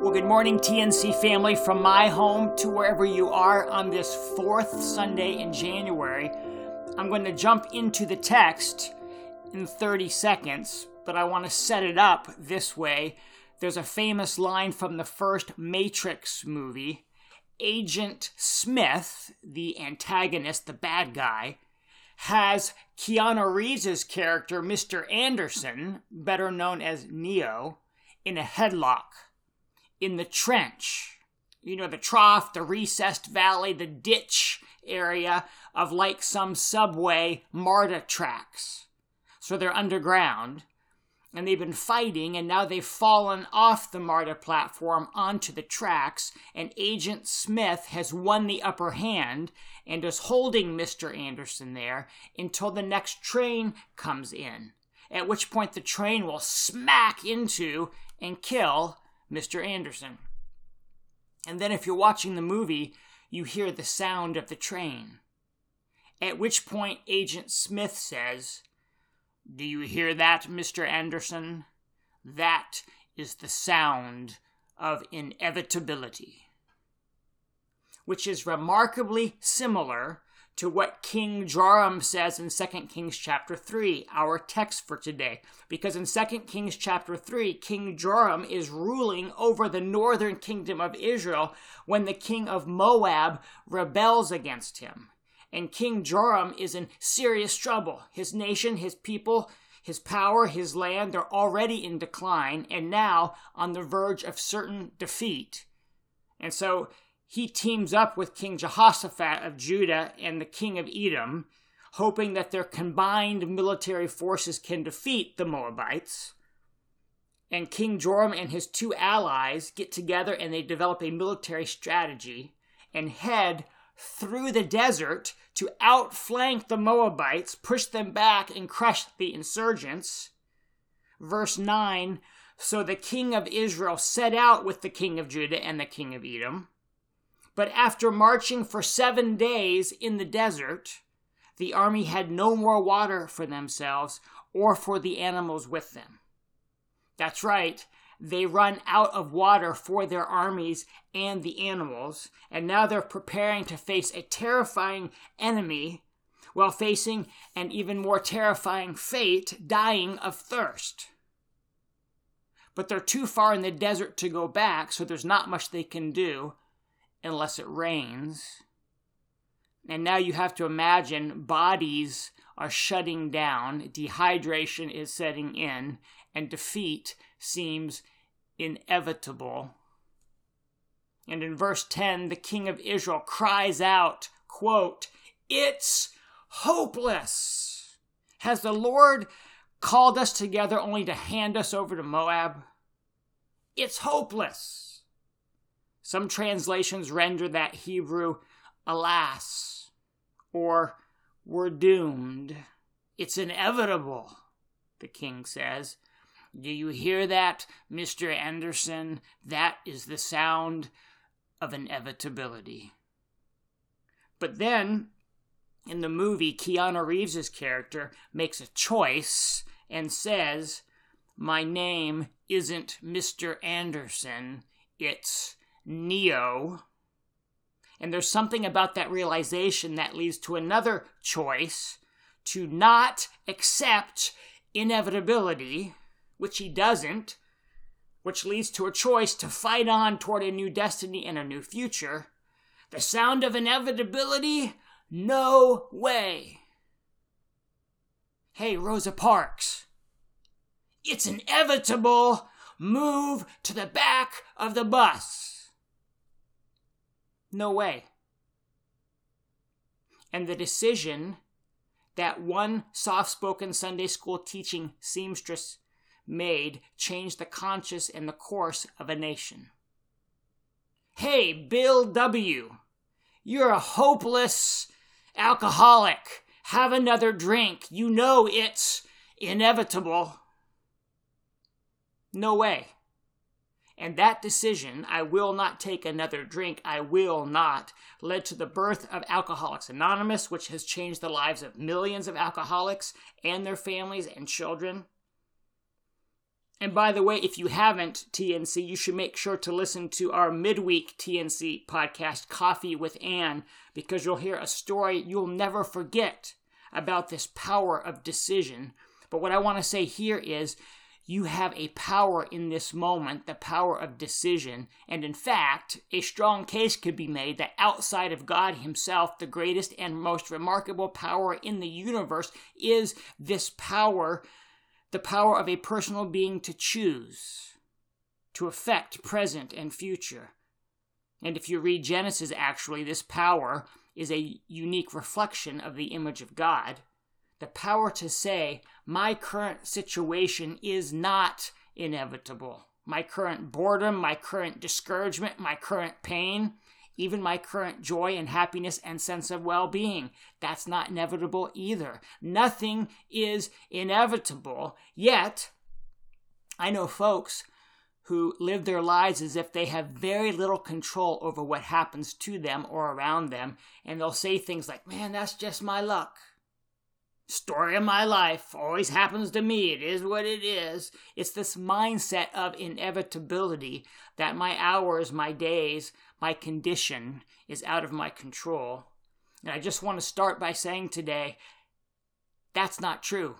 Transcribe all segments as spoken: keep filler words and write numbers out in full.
Well, good morning, T N C family, from my home to wherever you are on this fourth Sunday in January. I'm going to jump into the text in thirty seconds, but I want to set it up this way. There's a famous line from the first Matrix movie. Agent Smith, the antagonist, the bad guy, has Keanu Reeves' character, Mister Anderson, better known as Neo, in a headlock. In the trench, you know, the trough, the recessed valley, the ditch area of like some subway MARTA tracks. So they're underground, and they've been fighting, and now they've fallen off the MARTA platform onto the tracks, and Agent Smith has won the upper hand and is holding Mister Anderson there until the next train comes in, at which point the train will smack into and kill Mister Anderson. And then if you're watching the movie, you hear the sound of the train. At which point Agent Smith says, "Do you hear that, Mister Anderson? That is the sound of inevitability." Which is remarkably similar to what King Joram says in Second Kings chapter three, our text for today. Because in Second Kings chapter three, King Joram is ruling over the northern kingdom of Israel when the king of Moab rebels against him. And King Joram is in serious trouble. His nation, his people, his power, his land, they're already in decline and now on the verge of certain defeat. And so he teams up with King Jehoshaphat of Judah and the king of Edom, hoping that their combined military forces can defeat the Moabites. And King Joram and his two allies get together and they develop a military strategy and head through the desert to outflank the Moabites, push them back, and crush the insurgents. Verse nine, so the king of Israel set out with the king of Judah and the king of Edom. But after marching for seven days in the desert, the army had no more water for themselves or for the animals with them. That's right, they run out of water for their armies and the animals, and now they're preparing to face a terrifying enemy while facing an even more terrifying fate, dying of thirst. But they're too far in the desert to go back, so there's not much they can do unless it rains. And now you have to imagine bodies are shutting down, dehydration is setting in, and defeat seems inevitable. And in verse ten, the king of Israel cries out, quote, "It's hopeless. Has the Lord called us together only to hand us over to Moab? It's hopeless." Some translations render that Hebrew, alas, or we're doomed. It's inevitable, the king says. Do you hear that, Mister Anderson? That is the sound of inevitability. But then, in the movie, Keanu Reeves' character makes a choice and says, "My name isn't Mister Anderson, it's Neo." And there's something about that realization that leads to another choice, to not accept inevitability, which he doesn't, which leads to a choice to fight on toward a new destiny and a new future. The sound of inevitability? No way. Hey, Rosa Parks, it's inevitable. Move to the back of the bus. No way. And the decision that one soft-spoken Sunday school teaching seamstress made changed the conscience and the course of a nation. Hey, Bill W., you're a hopeless alcoholic. Have another drink. You know it's inevitable. No way. And that decision, I will not take another drink, I will not, led to the birth of Alcoholics Anonymous, which has changed the lives of millions of alcoholics and their families and children. And by the way, if you haven't, T N C, you should make sure to listen to our midweek T N C podcast, Coffee with Ann, because you'll hear a story you'll never forget about this power of decision. But what I want to say here is you have a power in this moment, the power of decision. And in fact, a strong case could be made that outside of God himself, the greatest and most remarkable power in the universe is this power, the power of a personal being to choose, to affect present and future. And if you read Genesis, actually, this power is a unique reflection of the image of God. The power to say, my current situation is not inevitable. My current boredom, my current discouragement, my current pain, even my current joy and happiness and sense of well-being, that's not inevitable either. Nothing is inevitable, yet I know folks who live their lives as if they have very little control over what happens to them or around them, and they'll say things like, man, that's just my luck. Story of my life, always happens to me, it is what it is. It's this mindset of inevitability that my hours, my days, my condition is out of my control. And I just want to start by saying today, that's not true.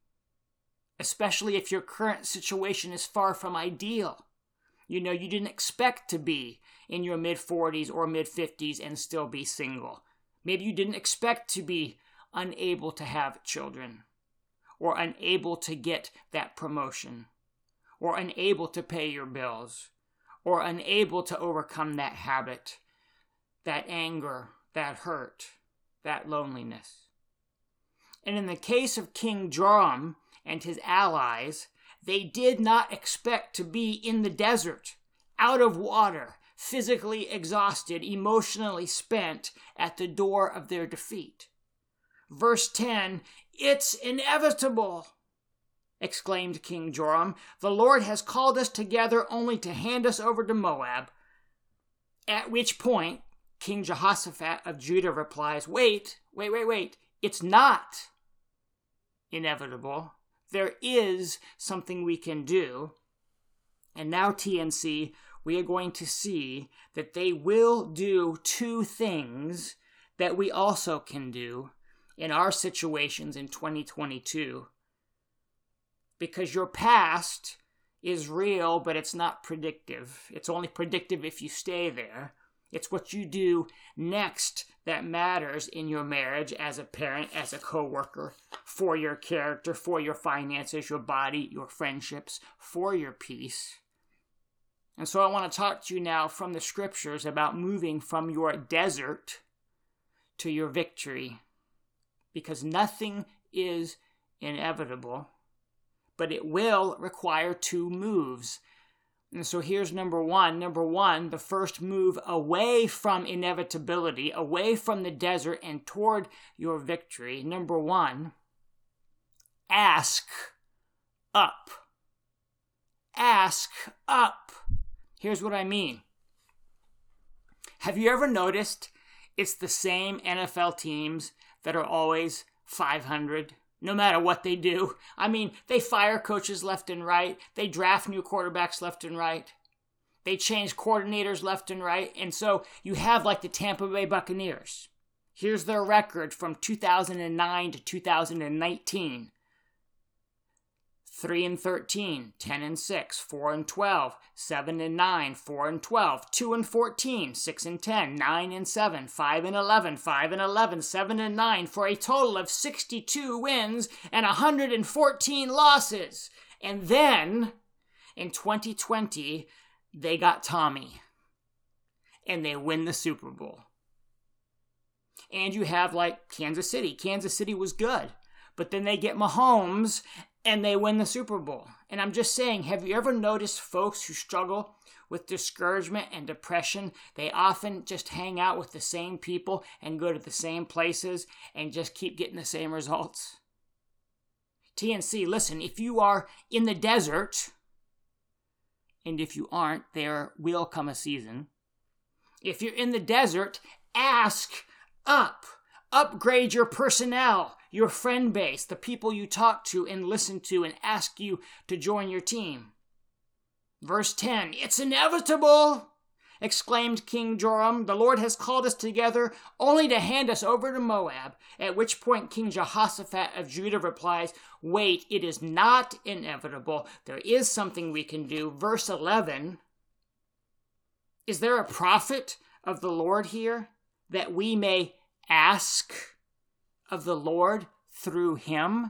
Especially if your current situation is far from ideal. You know, you didn't expect to be in your mid-forties or mid-fifties and still be single. Maybe you didn't expect to be unable to have children, or unable to get that promotion, or unable to pay your bills, or unable to overcome that habit, that anger, that hurt, that loneliness. And in the case of King Joram and his allies, they did not expect to be in the desert, out of water, physically exhausted, emotionally spent, at the door of their defeat. Verse ten, it's inevitable, exclaimed King Joram. The Lord has called us together only to hand us over to Moab. At which point, King Jehoshaphat of Judah replies, wait, wait, wait, wait. It's not inevitable. There is something we can do. And now, T N C, we are going to see that they will do two things that we also can do in our situations in twenty twenty-two. Because your past is real, but it's not predictive. It's only predictive if you stay there. It's what you do next that matters in your marriage, as a parent, as a coworker, for your character, for your finances, your body, your friendships, for your peace. And so I want to talk to you now from the scriptures about moving from your desert to your victory. Because nothing is inevitable, but it will require two moves. And so here's number one. Number one, the first move away from inevitability, away from the desert and toward your victory. Number one, ask up. Ask up. Here's what I mean. Have you ever noticed it's the same N F L teams that are always five hundred, no matter what they do? I mean, they fire coaches left and right. They draft new quarterbacks left and right. They change coordinators left and right. And so you have like the Tampa Bay Buccaneers. Here's their record from two thousand nine to two thousand nineteen. three and thirteen, ten and six, four and twelve, seven and nine, four and twelve, two and fourteen, six and ten, nine and seven, five and eleven, five and eleven, seven and nine, for a total of sixty-two wins and one hundred fourteen losses. And then in twenty twenty, they got Tommy and they win the Super Bowl. And you have like Kansas City. Kansas City was good, but then they get Mahomes and they win the Super Bowl. And I'm just saying, have you ever noticed folks who struggle with discouragement and depression? They often just hang out with the same people and go to the same places and just keep getting the same results. T N C, listen, if you are in the desert, and if you aren't, there will come a season. If you're in the desert, ask up. Upgrade your personnel, your friend base, the people you talk to and listen to and ask you to join your team. Verse ten, "It's inevitable," exclaimed King Joram. "The Lord has called us together only to hand us over to Moab." At which point King Jehoshaphat of Judah replies, "Wait, it is not inevitable. There is something we can do." Verse eleven, "Is there a prophet of the Lord here, that we may ask of the Lord through him?"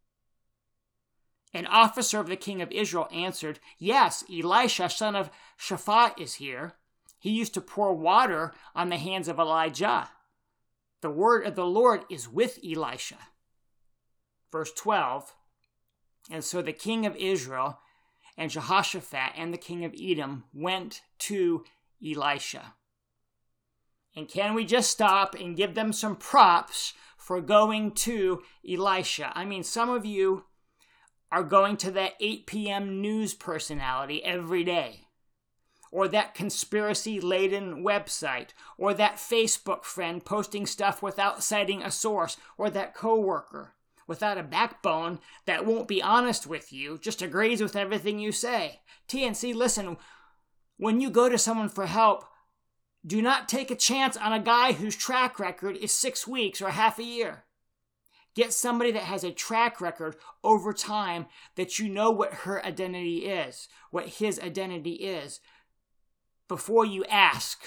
An officer of the king of Israel answered, "Yes, Elisha, son of Shaphat, is here. He used to pour water on the hands of Elijah. The word of the Lord is with Elisha." Verse twelve, "And so the king of Israel and Jehoshaphat and the king of Edom went to Elisha." And can we just stop and give them some props for going to Elisha? I mean, some of you are going to that eight p.m. news personality every day, or that conspiracy-laden website, or that Facebook friend posting stuff without citing a source, or that coworker without a backbone that won't be honest with you, just agrees with everything you say. T N C, listen, when you go to someone for help, do not take a chance on a guy whose track record is six weeks or half a year. Get somebody that has a track record over time, that you know what her identity is, what his identity is, before you ask.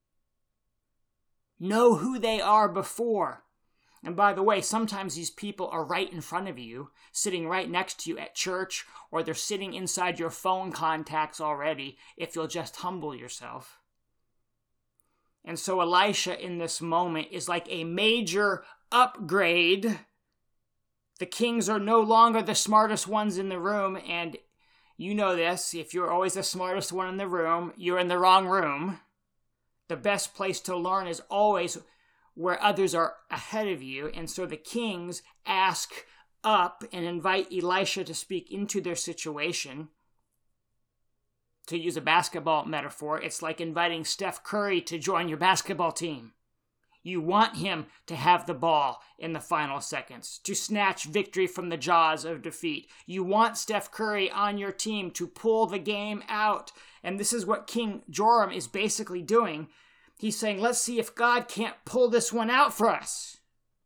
Know who they are before. And by the way, sometimes these people are right in front of you, sitting right next to you at church, or they're sitting inside your phone contacts already, if you'll just humble yourself. And so Elisha in this moment is like a major upgrade. The kings are no longer the smartest ones in the room, and you know this, if you're always the smartest one in the room, you're in the wrong room. The best place to learn is always where others are ahead of you, and so the kings ask up and invite Elisha to speak into their situation. To use a basketball metaphor, it's like inviting Steph Curry to join your basketball team. You want him to have the ball in the final seconds, to snatch victory from the jaws of defeat. You want Steph Curry on your team to pull the game out. And this is what King Joram is basically doing. He's saying, let's see if God can't pull this one out for us.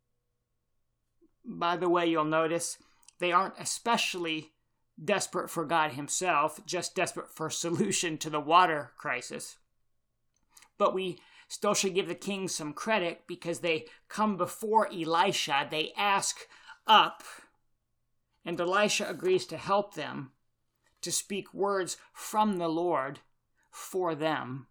By the way, you'll notice they aren't especially desperate for God himself, just desperate for a solution to the water crisis. But we still should give the king some credit because they come before Elisha. They ask up, and Elisha agrees to help them, to speak words from the Lord for them.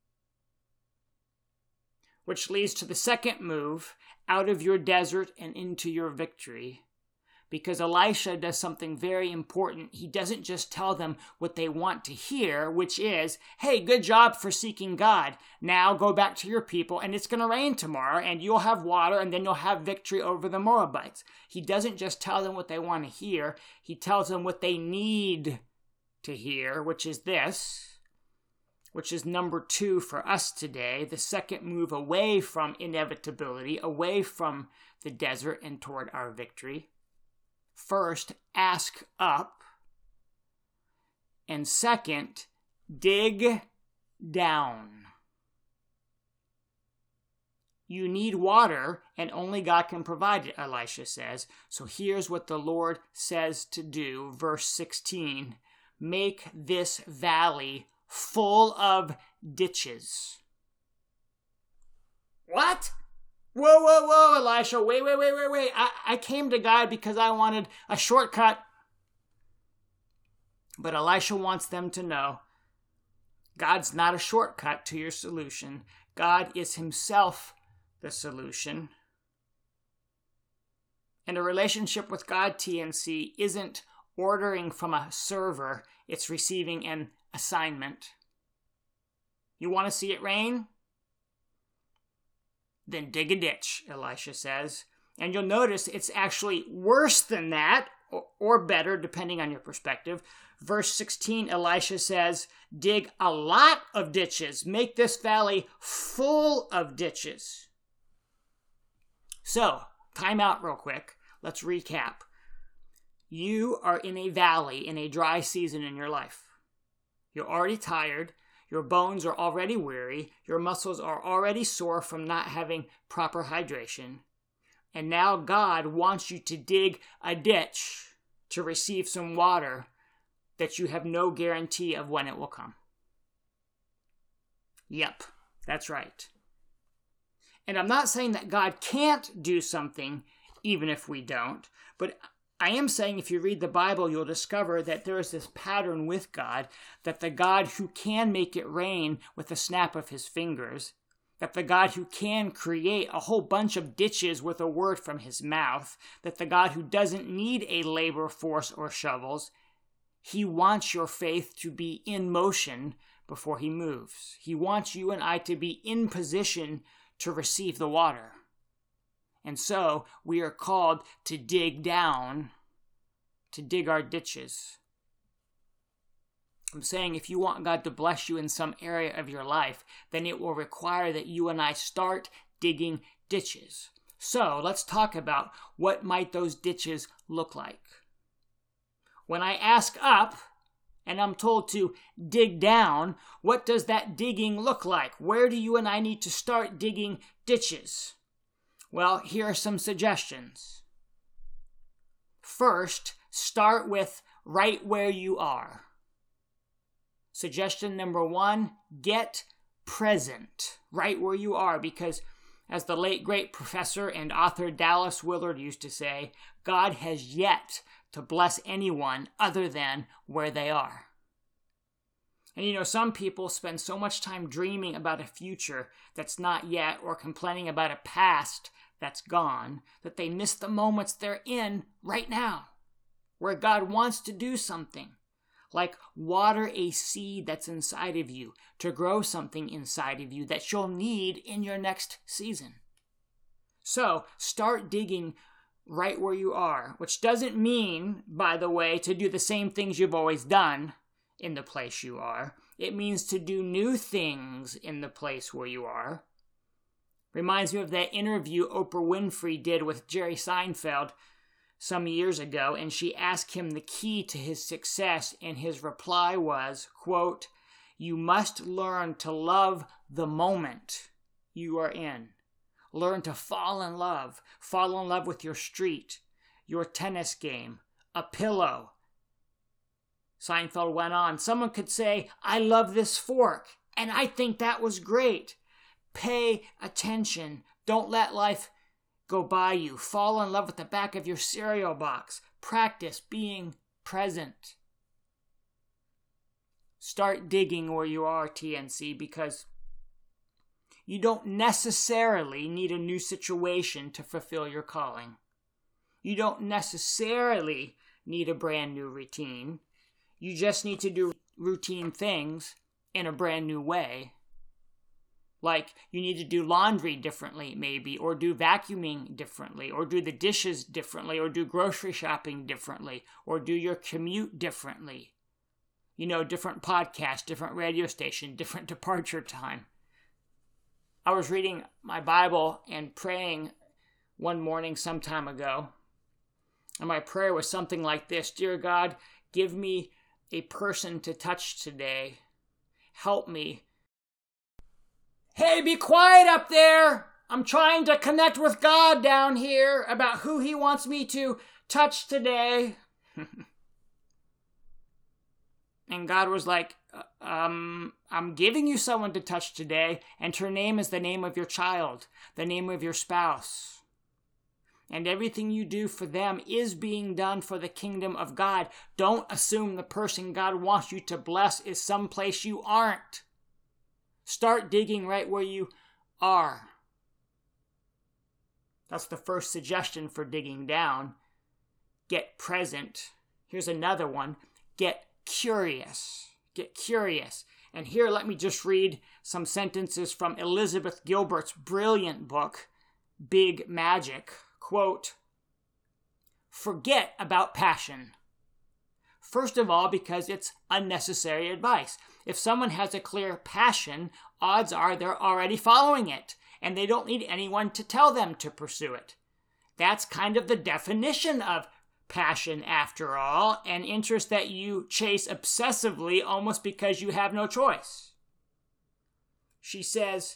Which leads to the second move, out of your desert and into your victory. Because Elisha does something very important. He doesn't just tell them what they want to hear, which is, hey, good job for seeking God. Now go back to your people, and it's going to rain tomorrow, and you'll have water, and then you'll have victory over the Moabites. He doesn't just tell them what they want to hear. He tells them what they need to hear, which is this, which is number two for us today, the second move away from inevitability, away from the desert and toward our victory. First, ask up. And second, dig down. You need water, and only God can provide it, Elisha says. So here's what the Lord says to do. Verse sixteen, make this valley full of ditches. What? Whoa, whoa, whoa, Elisha, wait, wait, wait, wait, wait. I, I came to God because I wanted a shortcut. But Elisha wants them to know God's not a shortcut to your solution. God is himself the solution. And a relationship with God, T N C, isn't ordering from a server. It's receiving an assignment. You want to see it rain? Then dig a ditch, Elisha says. And you'll notice it's actually worse than that, or, or better, depending on your perspective. Verse sixteen, Elisha says, dig a lot of ditches. Make this valley full of ditches. So, time out real quick. Let's recap. You are in a valley in a dry season in your life. You're already tired. Your bones are already weary. Your muscles are already sore from not having proper hydration. And now God wants you to dig a ditch to receive some water that you have no guarantee of when it will come. Yep, that's right. And I'm not saying that God can't do something even if we don't, but I am saying if you read the Bible, you'll discover that there is this pattern with God, that the God who can make it rain with a snap of his fingers, that the God who can create a whole bunch of ditches with a word from his mouth, that the God who doesn't need a labor force or shovels, he wants your faith to be in motion before he moves. He wants you and I to be in position to receive the water. And so we are called to dig down, to dig our ditches. I'm saying if you want God to bless you in some area of your life, then it will require that you and I start digging ditches. So let's talk about what might those ditches look like. When I ask up and I'm told to dig down, what does that digging look like? Where do you and I need to start digging ditches? Well, here are some suggestions. First, start with right where you are. Suggestion number one, get present right where you are, because as the late great professor and author Dallas Willard used to say, God has yet to bless anyone other than where they are. And you know, some people spend so much time dreaming about a future that's not yet or complaining about a past that's gone that they miss the moments they're in right now, where God wants to do something, like water a seed that's inside of you to grow something inside of you that you'll need in your next season. So start digging right where you are, which doesn't mean, by the way, to do the same things you've always done in the place you are. It means to do new things in the place where you are. Reminds me of that interview Oprah Winfrey did with Jerry Seinfeld some years ago, and she asked him the key to his success, and his reply was, quote, "You must learn to love the moment you are in. Learn to fall in love. Fall in love with your street, your tennis game, a pillow." Seinfeld went on, "Someone could say, 'I love this fork,' and I think that was great. Pay attention. Don't let life go by you. Fall in love with the back of your cereal box. Practice being present." Start digging where you are, T N C, because you don't necessarily need a new situation to fulfill your calling. You don't necessarily need a brand new routine. You just need to do routine things in a brand new way. Like you need to do laundry differently, maybe, or do vacuuming differently, or do the dishes differently, or do grocery shopping differently, or do your commute differently. You know, different podcast, different radio station, different departure time. I was reading my Bible and praying one morning some time ago, and my prayer was something like this: Dear God, give me a person to touch today. Help me. Hey, be quiet up there! I'm trying to connect with God down here about who he wants me to touch today. And God was like, um, I'm giving you someone to touch today, and her name is the name of your child, the name of your spouse. And everything you do for them is being done for the kingdom of God. Don't assume the person God wants you to bless is someplace you aren't. Start digging right where you are. That's the first suggestion for digging down. Get present. Here's another one. Get curious. Get curious. And here, let me just read some sentences from Elizabeth Gilbert's brilliant book, Big Magic. Quote, "Forget about passion. First of all, because it's unnecessary advice. If someone has a clear passion, odds are they're already following it, and they don't need anyone to tell them to pursue it. That's kind of the definition of passion after all, an interest that you chase obsessively almost because you have no choice. She says,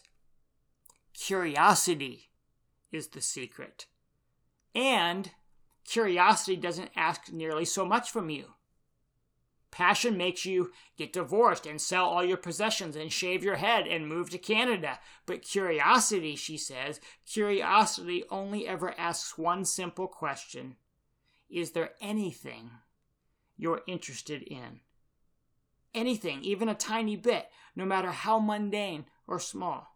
curiosity is the secret. And curiosity doesn't ask nearly so much from you. Passion makes you get divorced and sell all your possessions and shave your head and move to Canada. But curiosity, she says, curiosity only ever asks one simple question. Is there anything you're interested in? Anything, even a tiny bit, no matter how mundane or small.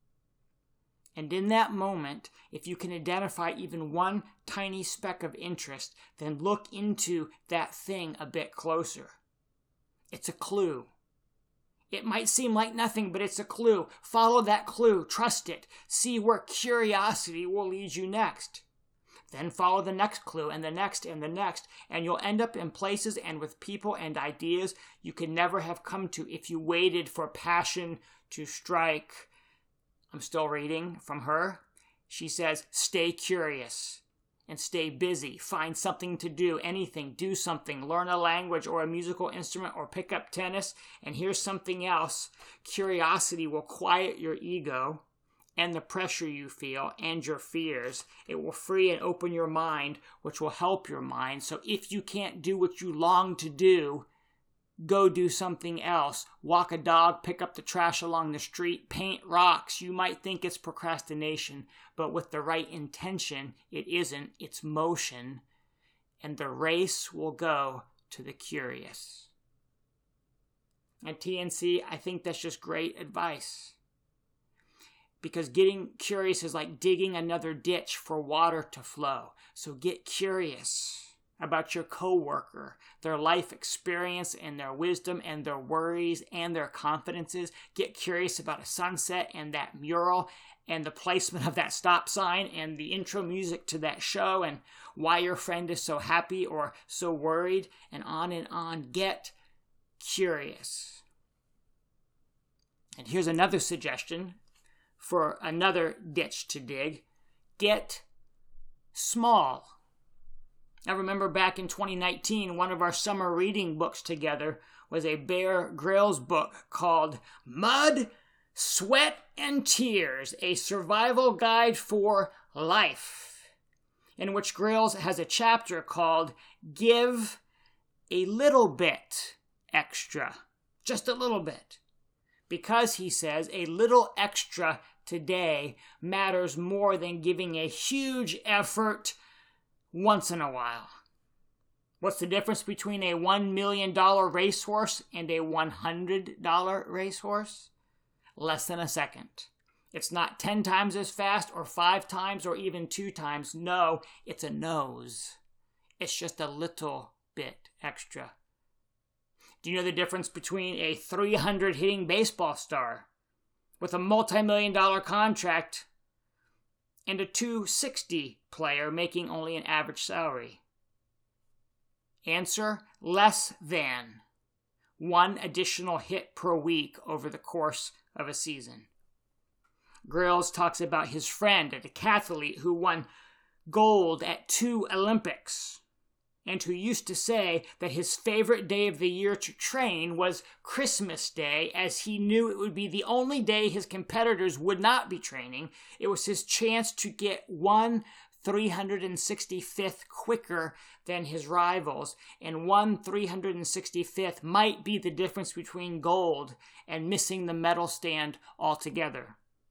And in that moment, if you can identify even one tiny speck of interest, then look into that thing a bit closer. It's a clue. It might seem like nothing, but it's a clue. Follow that clue. Trust it. See where curiosity will lead you next. Then follow the next clue and the next and the next, and you'll end up in places and with people and ideas you could never have come to if you waited for passion to strike. I'm still reading from her. She says, stay curious and stay busy. Find something to do, anything, do something, learn a language or a musical instrument or pick up tennis. And here's something else. Curiosity will quiet your ego and the pressure you feel and your fears. It will free and open your mind, which will help your mind. So if you can't do what you long to do, go do something else. Walk a dog, pick up the trash along the street, paint rocks. You might think it's procrastination, but with the right intention, it isn't. It's motion. And the race will go to the curious. At T N C, I think that's just great advice. Because getting curious is like digging another ditch for water to flow. So get curious about your coworker, their life experience and their wisdom and their worries and their confidences. Get curious about a sunset and that mural and the placement of that stop sign and the intro music to that show and why your friend is so happy or so worried, and on and on. Get curious. And here's another suggestion for another ditch to dig. Get small. I remember back in twenty nineteen, one of our summer reading books together was a Bear Grylls book called Mud, Sweat, and Tears, a survival guide for life, in which Grylls has a chapter called Give a Little Bit Extra, just a little bit. Because, he says, a little extra today matters more than giving a huge effort once in a while. What's the difference between a one million dollars racehorse and a one hundred dollars racehorse? Less than a second. It's not ten times as fast or five times or even two times. No, it's a nose. It's just a little bit extra. Do you know the difference between a three hundred hitting baseball star with a multi-million dollar contract and a two sixty player making only an average salary? Answer, less than one additional hit per week over the course of a season. Grylls talks about his friend, a decathlete who won gold at two Olympics, and who used to say that his favorite day of the year to train was Christmas Day, as he knew it would be the only day his competitors would not be training. It was his chance to get one three hundred sixty-fifth quicker than his rivals, and one three hundred sixty-fifth might be the difference between gold and missing the medal stand altogether.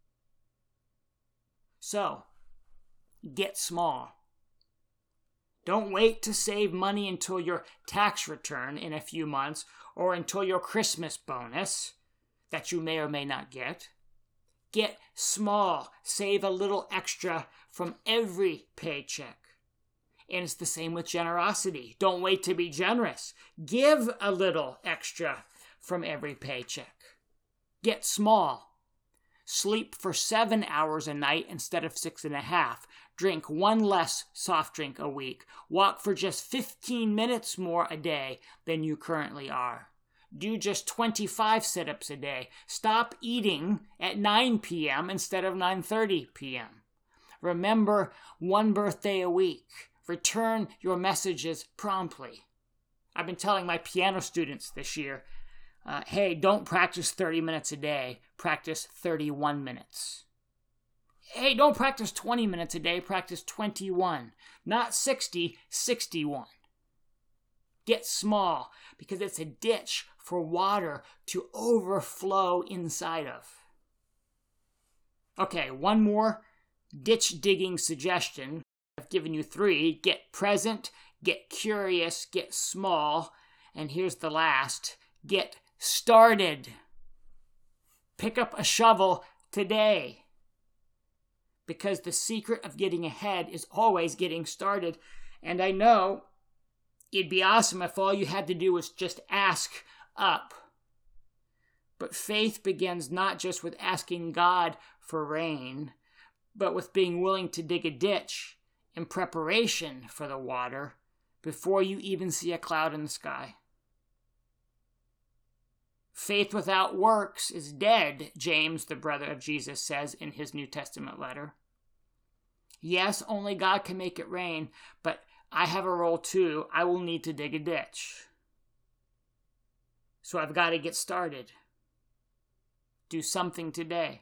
So, get small. Don't wait to save money until your tax return in a few months or until your Christmas bonus that you may or may not get. Get small. Save a little extra from every paycheck. And it's the same with generosity. Don't wait to be generous. Give a little extra from every paycheck. Get small. Sleep for seven hours a night instead of six and a half. Drink one less soft drink a week. Walk for just fifteen minutes more a day than you currently are. Do just twenty-five sit-ups a day. Stop eating at nine p.m. instead of nine thirty p.m. Remember, one birthday a week. Return your messages promptly. I've been telling my piano students this year, uh, hey, don't practice thirty minutes a day. Practice thirty-one minutes. Hey, don't practice twenty minutes a day. Practice twenty-one. Not sixty, sixty-one. Get small, because it's a ditch for water to overflow inside of. Okay, one more ditch digging suggestion. I've given you three. Get present, get curious, get small, and here's the last. Get started. Pick up a shovel today. Because the secret of getting ahead is always getting started. And I know it'd be awesome if all you had to do was just ask up. But faith begins not just with asking God for rain, but with being willing to dig a ditch in preparation for the water before you even see a cloud in the sky. Faith without works is dead, James, the brother of Jesus, says in his New Testament letter. Yes, only God can make it rain, but I have a role too. I will need to dig a ditch. So I've got to get started. Do something today.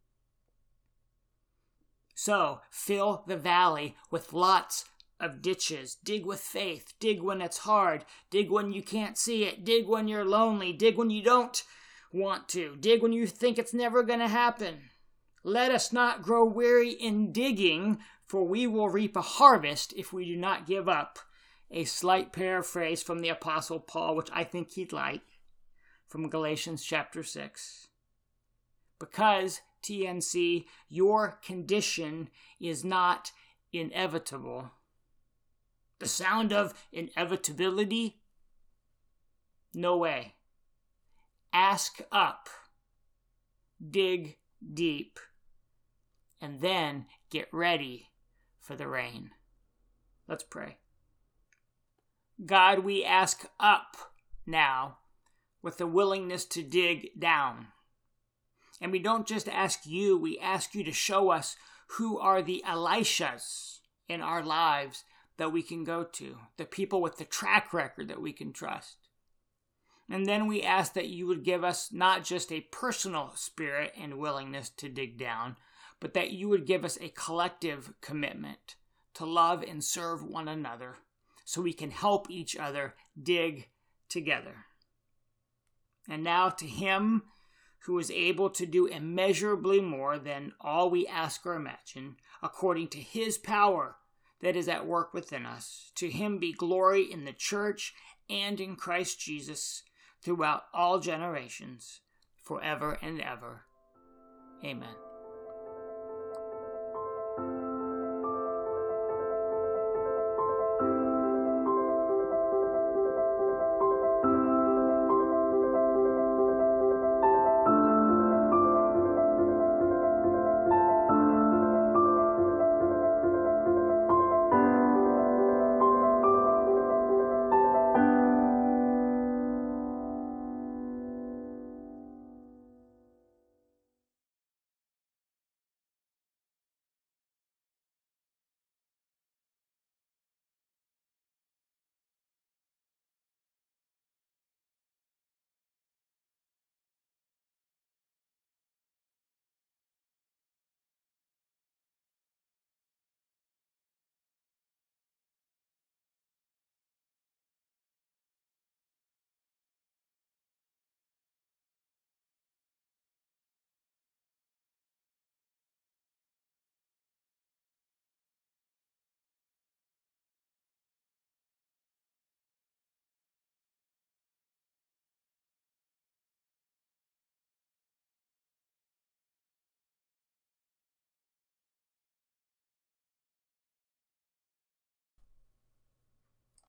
So fill the valley with lots of ditches. Dig with faith. Dig when it's hard. Dig when you can't see it. Dig when you're lonely. Dig when you don't want to. Dig when you think it's never going to happen. Let us not grow weary in digging, for we will reap a harvest if we do not give up. A slight paraphrase from the Apostle Paul, which I think he'd like, from Galatians chapter six. Because, T N C, your condition is not inevitable. The sound of inevitability? No way. Ask up. Dig deep. And then get ready for the rain. Let's pray. God, we ask up now with a willingness to dig down. And we don't just ask you, we ask you to show us who are the Elishas in our lives that we can go to, the people with the track record that we can trust. And then we ask that you would give us not just a personal spirit and willingness to dig down, but that you would give us a collective commitment to love and serve one another so we can help each other dig together. And now to him who is able to do immeasurably more than all we ask or imagine, according to his power that is at work within us. To him be glory in the church and in Christ Jesus throughout all generations, forever and ever. Amen.